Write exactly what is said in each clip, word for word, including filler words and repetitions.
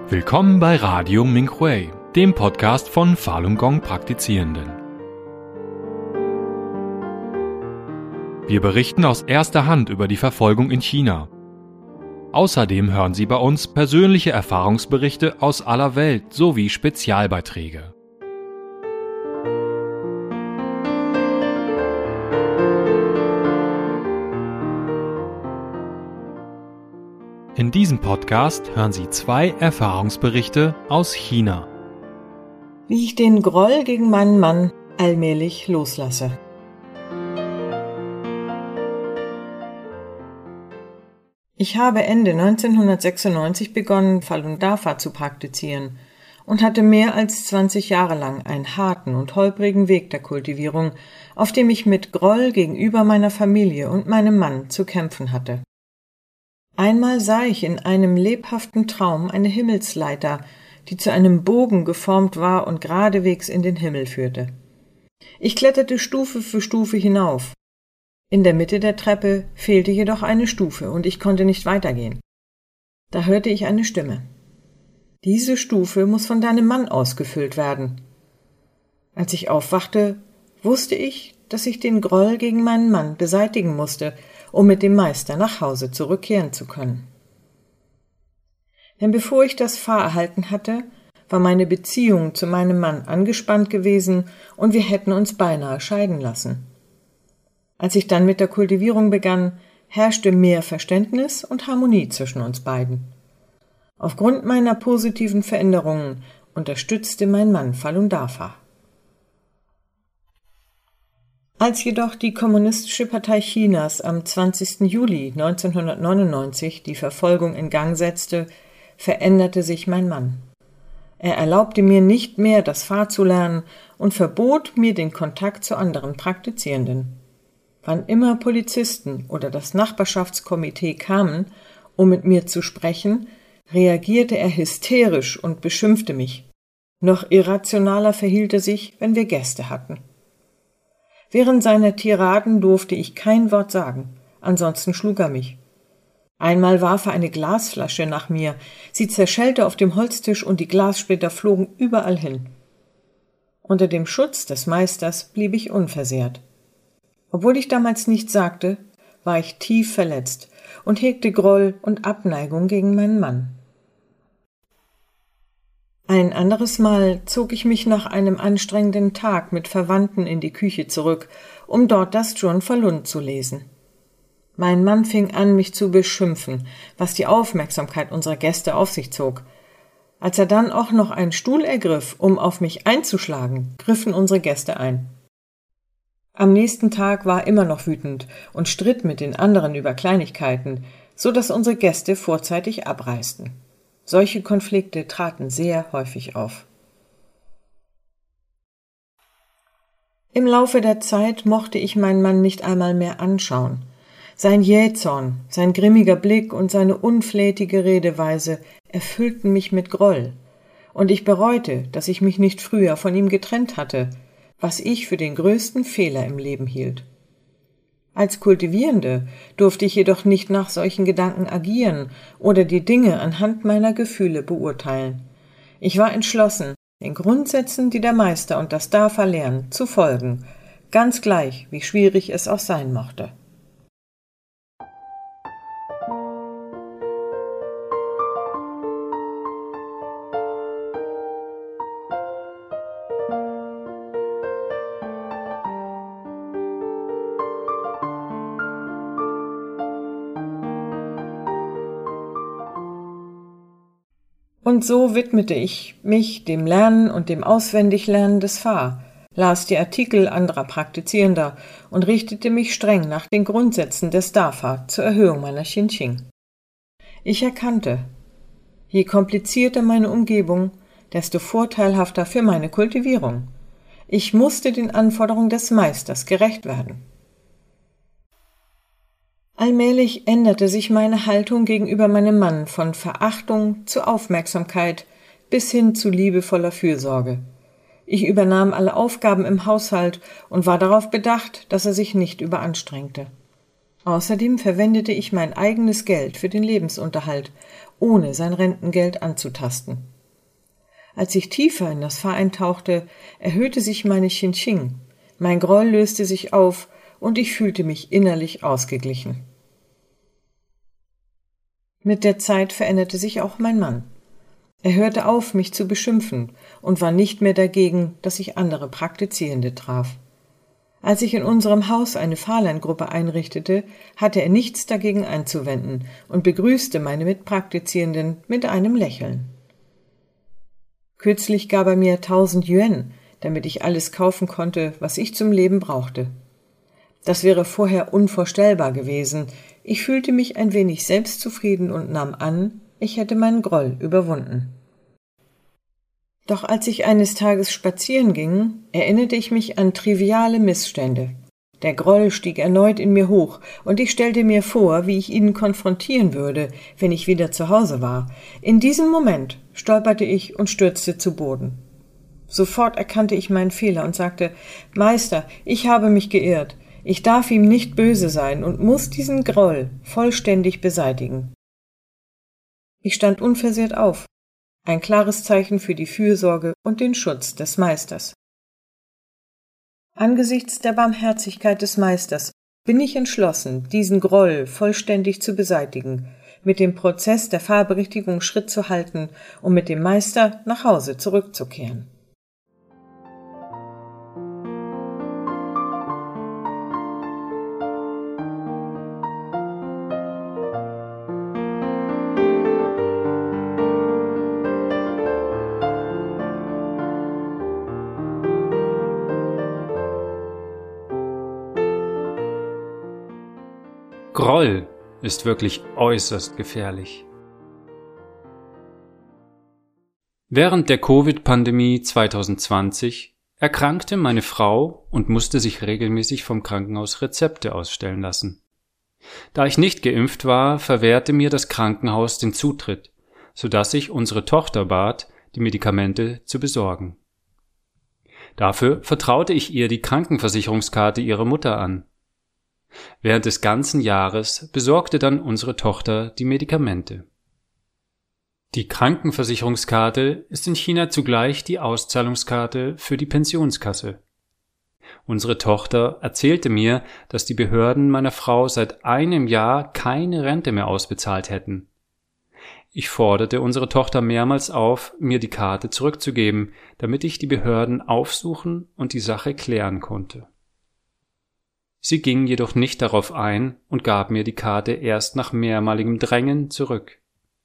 Willkommen bei Radio Minhui, dem Podcast von Falun Gong Praktizierenden. Wir berichten aus erster Hand über die Verfolgung in China. Außerdem hören Sie bei uns persönliche Erfahrungsberichte aus aller Welt sowie Spezialbeiträge. In diesem Podcast hören Sie zwei Erfahrungsberichte aus China. Wie ich den Groll gegen meinen Mann allmählich loslasse. Ich habe Ende neunzehnhundertsechsundneunzig begonnen, Falun Dafa zu praktizieren und hatte mehr als zwanzig Jahre lang einen harten und holprigen Weg der Kultivierung, auf dem ich mit Groll gegenüber meiner Familie und meinem Mann zu kämpfen hatte. Einmal sah ich in einem lebhaften Traum eine Himmelsleiter, die zu einem Bogen geformt war und geradewegs in den Himmel führte. Ich kletterte Stufe für Stufe hinauf. In der Mitte der Treppe fehlte jedoch eine Stufe und ich konnte nicht weitergehen. Da hörte ich eine Stimme. Diese Stufe muss von deinem Mann ausgefüllt werden. Als ich aufwachte, wusste ich, dass ich den Groll gegen meinen Mann beseitigen musste, um mit dem Meister nach Hause zurückkehren zu können. Denn bevor ich das Fa erhalten hatte, war meine Beziehung zu meinem Mann angespannt gewesen und wir hätten uns beinahe scheiden lassen. Als ich dann mit der Kultivierung begann, herrschte mehr Verständnis und Harmonie zwischen uns beiden. Aufgrund meiner positiven Veränderungen unterstützte mein Mann Falun Dafa. Als jedoch die Kommunistische Partei Chinas am zwanzigsten Juli neunzehnhundertneunundneunzig die Verfolgung in Gang setzte, veränderte sich mein Mann. Er erlaubte mir nicht mehr, das Fa zu lernen und verbot mir den Kontakt zu anderen Praktizierenden. Wann immer Polizisten oder das Nachbarschaftskomitee kamen, um mit mir zu sprechen, reagierte er hysterisch und beschimpfte mich. Noch irrationaler verhielt er sich, wenn wir Gäste hatten. Während seiner Tiraden durfte ich kein Wort sagen, ansonsten schlug er mich. Einmal warf er eine Glasflasche nach mir, sie zerschellte auf dem Holztisch und die Glassplitter flogen überall hin. Unter dem Schutz des Meisters blieb ich unversehrt. Obwohl ich damals nichts sagte, war ich tief verletzt und hegte Groll und Abneigung gegen meinen Mann. Ein anderes Mal zog ich mich nach einem anstrengenden Tag mit Verwandten in die Küche zurück, um dort das Zhuan Falun zu lesen. Mein Mann fing an, mich zu beschimpfen, was die Aufmerksamkeit unserer Gäste auf sich zog. Als er dann auch noch einen Stuhl ergriff, um auf mich einzuschlagen, griffen unsere Gäste ein. Am nächsten Tag war er immer noch wütend und stritt mit den anderen über Kleinigkeiten, so dass unsere Gäste vorzeitig abreisten. Solche Konflikte traten sehr häufig auf. Im Laufe der Zeit mochte ich meinen Mann nicht einmal mehr anschauen. Sein Jähzorn, sein grimmiger Blick und seine unflätige Redeweise erfüllten mich mit Groll, und ich bereute, dass ich mich nicht früher von ihm getrennt hatte, was ich für den größten Fehler im Leben hielt. Als Kultivierende durfte ich jedoch nicht nach solchen Gedanken agieren oder die Dinge anhand meiner Gefühle beurteilen. Ich war entschlossen, den Grundsätzen, die der Meister und das Dafa lehren, zu folgen, ganz gleich, wie schwierig es auch sein mochte. Und so widmete ich mich dem Lernen und dem Auswendiglernen des Fa, las die Artikel anderer Praktizierender und richtete mich streng nach den Grundsätzen des Dafa zur Erhöhung meiner Xinqing. Ich erkannte, je komplizierter meine Umgebung, desto vorteilhafter für meine Kultivierung. Ich musste den Anforderungen des Meisters gerecht werden. Allmählich änderte sich meine Haltung gegenüber meinem Mann von Verachtung zu Aufmerksamkeit bis hin zu liebevoller Fürsorge. Ich übernahm alle Aufgaben im Haushalt und war darauf bedacht, dass er sich nicht überanstrengte. Außerdem verwendete ich mein eigenes Geld für den Lebensunterhalt, ohne sein Rentengeld anzutasten. Als ich tiefer in das Fahr eintauchte, erhöhte sich meine Qingqing, mein Groll löste sich auf und ich fühlte mich innerlich ausgeglichen. Mit der Zeit veränderte sich auch mein Mann. Er hörte auf, mich zu beschimpfen und war nicht mehr dagegen, dass ich andere Praktizierende traf. Als ich in unserem Haus eine Fahrlerngruppe einrichtete, hatte er nichts dagegen einzuwenden und begrüßte meine Mitpraktizierenden mit einem Lächeln. Kürzlich gab er mir tausend Yuan, damit ich alles kaufen konnte, was ich zum Leben brauchte. Das wäre vorher unvorstellbar gewesen. Ich fühlte mich ein wenig selbstzufrieden und nahm an, ich hätte meinen Groll überwunden. Doch als ich eines Tages spazieren ging, erinnerte ich mich an triviale Missstände. Der Groll stieg erneut in mir hoch, und ich stellte mir vor, wie ich ihn konfrontieren würde, wenn ich wieder zu Hause war. In diesem Moment stolperte ich und stürzte zu Boden. Sofort erkannte ich meinen Fehler und sagte: »Meister, ich habe mich geirrt. Ich darf ihm nicht böse sein und muss diesen Groll vollständig beseitigen.« Ich stand unversehrt auf. Ein klares Zeichen für die Fürsorge und den Schutz des Meisters. Angesichts der Barmherzigkeit des Meisters bin ich entschlossen, diesen Groll vollständig zu beseitigen, mit dem Prozess der Fahrberichtigung Schritt zu halten und mit dem Meister nach Hause zurückzukehren. Groll ist wirklich äußerst gefährlich. Während der Covid-Pandemie zwanzig zwanzig erkrankte meine Frau und musste sich regelmäßig vom Krankenhaus Rezepte ausstellen lassen. Da ich nicht geimpft war, verwehrte mir das Krankenhaus den Zutritt, sodass ich unsere Tochter bat, die Medikamente zu besorgen. Dafür vertraute ich ihr die Krankenversicherungskarte ihrer Mutter an. Während des ganzen Jahres besorgte dann unsere Tochter die Medikamente. Die Krankenversicherungskarte ist in China zugleich die Auszahlungskarte für die Pensionskasse. Unsere Tochter erzählte mir, dass die Behörden meiner Frau seit einem Jahr keine Rente mehr ausbezahlt hätten. Ich forderte unsere Tochter mehrmals auf, mir die Karte zurückzugeben, damit ich die Behörden aufsuchen und die Sache klären konnte. Sie ging jedoch nicht darauf ein und gab mir die Karte erst nach mehrmaligem Drängen zurück.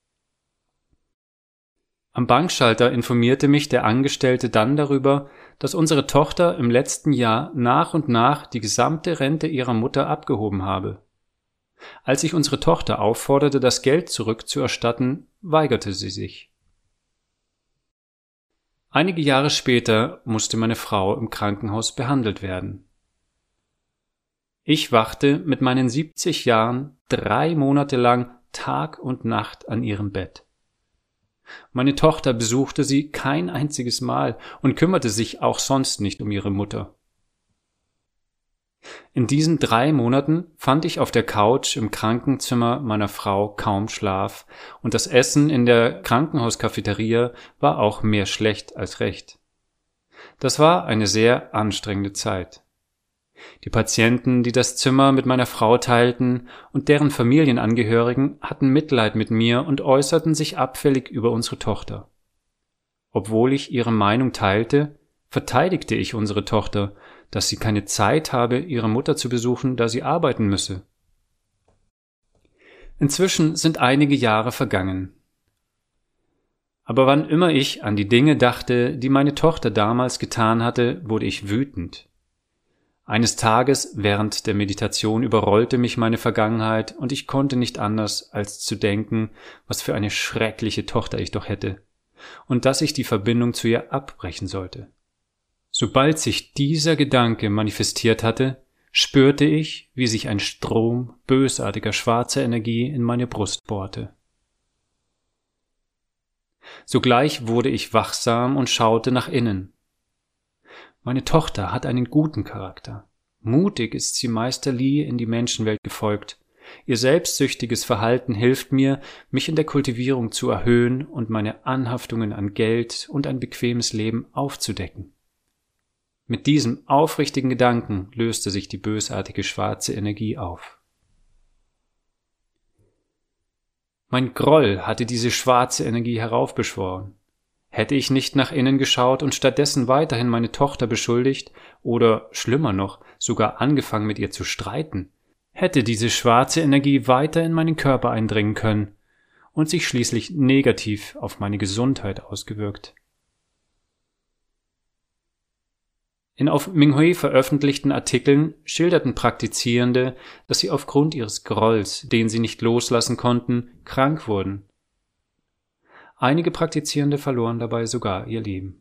Am Bankschalter informierte mich der Angestellte dann darüber, dass unsere Tochter im letzten Jahr nach und nach die gesamte Rente ihrer Mutter abgehoben habe. Als ich unsere Tochter aufforderte, das Geld zurückzuerstatten, weigerte sie sich. Einige Jahre später musste meine Frau im Krankenhaus behandelt werden. Ich wachte mit meinen siebzig Jahren drei Monate lang Tag und Nacht an ihrem Bett. Meine Tochter besuchte sie kein einziges Mal und kümmerte sich auch sonst nicht um ihre Mutter. In diesen drei Monaten fand ich auf der Couch im Krankenzimmer meiner Frau kaum Schlaf und das Essen in der Krankenhauskafeteria war auch mehr schlecht als recht. Das war eine sehr anstrengende Zeit. Die Patienten, die das Zimmer mit meiner Frau teilten und deren Familienangehörigen hatten Mitleid mit mir und äußerten sich abfällig über unsere Tochter. Obwohl ich ihre Meinung teilte, verteidigte ich unsere Tochter, dass sie keine Zeit habe, ihre Mutter zu besuchen, da sie arbeiten müsse. Inzwischen sind einige Jahre vergangen. Aber wann immer ich an die Dinge dachte, die meine Tochter damals getan hatte, wurde ich wütend. Eines Tages während der Meditation überrollte mich meine Vergangenheit und ich konnte nicht anders, als zu denken, was für eine schreckliche Tochter ich doch hätte und dass ich die Verbindung zu ihr abbrechen sollte. Sobald sich dieser Gedanke manifestiert hatte, spürte ich, wie sich ein Strom bösartiger schwarzer Energie in meine Brust bohrte. Sogleich wurde ich wachsam und schaute nach innen. Meine Tochter hat einen guten Charakter. Mutig ist sie Meister Li in die Menschenwelt gefolgt. Ihr selbstsüchtiges Verhalten hilft mir, mich in der Kultivierung zu erhöhen und meine Anhaftungen an Geld und ein bequemes Leben aufzudecken. Mit diesem aufrichtigen Gedanken löste sich die bösartige schwarze Energie auf. Mein Groll hatte diese schwarze Energie heraufbeschworen. Hätte ich nicht nach innen geschaut und stattdessen weiterhin meine Tochter beschuldigt oder, schlimmer noch, sogar angefangen mit ihr zu streiten, hätte diese schwarze Energie weiter in meinen Körper eindringen können und sich schließlich negativ auf meine Gesundheit ausgewirkt. In auf Minghui veröffentlichten Artikeln schilderten Praktizierende, dass sie aufgrund ihres Grolls, den sie nicht loslassen konnten, krank wurden. Einige Praktizierende verloren dabei sogar ihr Leben.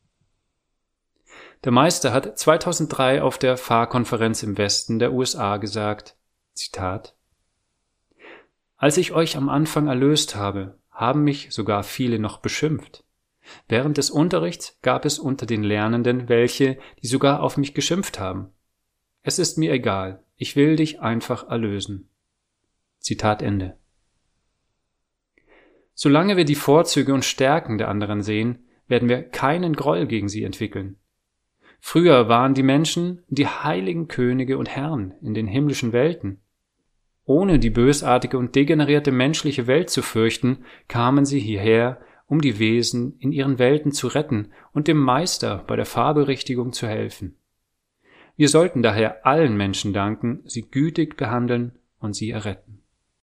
Der Meister hat zweitausenddrei auf der F A-Konferenz im Westen der U S A gesagt, Zitat: Als ich euch am Anfang erlöst habe, haben mich sogar viele noch beschimpft. Während des Unterrichts gab es unter den Lernenden welche, die sogar auf mich geschimpft haben. Es ist mir egal, ich will dich einfach erlösen. Zitat Ende. Solange wir die Vorzüge und Stärken der anderen sehen, werden wir keinen Groll gegen sie entwickeln. Früher waren die Menschen die heiligen Könige und Herren in den himmlischen Welten. Ohne die bösartige und degenerierte menschliche Welt zu fürchten, kamen sie hierher, um die Wesen in ihren Welten zu retten und dem Meister bei der Fahrberichtigung zu helfen. Wir sollten daher allen Menschen danken, sie gütig behandeln und sie erretten.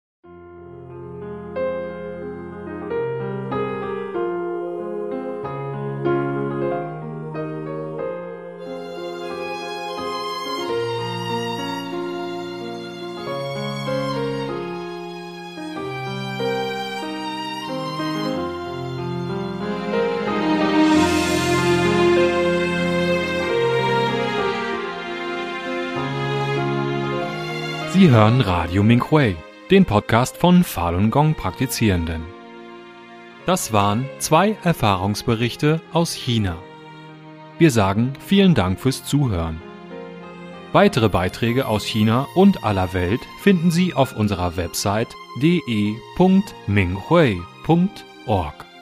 Sie hören Radio Minghui, den Podcast von Falun Gong Praktizierenden. Das waren zwei Erfahrungsberichte aus China. Wir sagen vielen Dank fürs Zuhören. Weitere Beiträge aus China und aller Welt finden Sie auf unserer Website d e punkt minghui punkt org.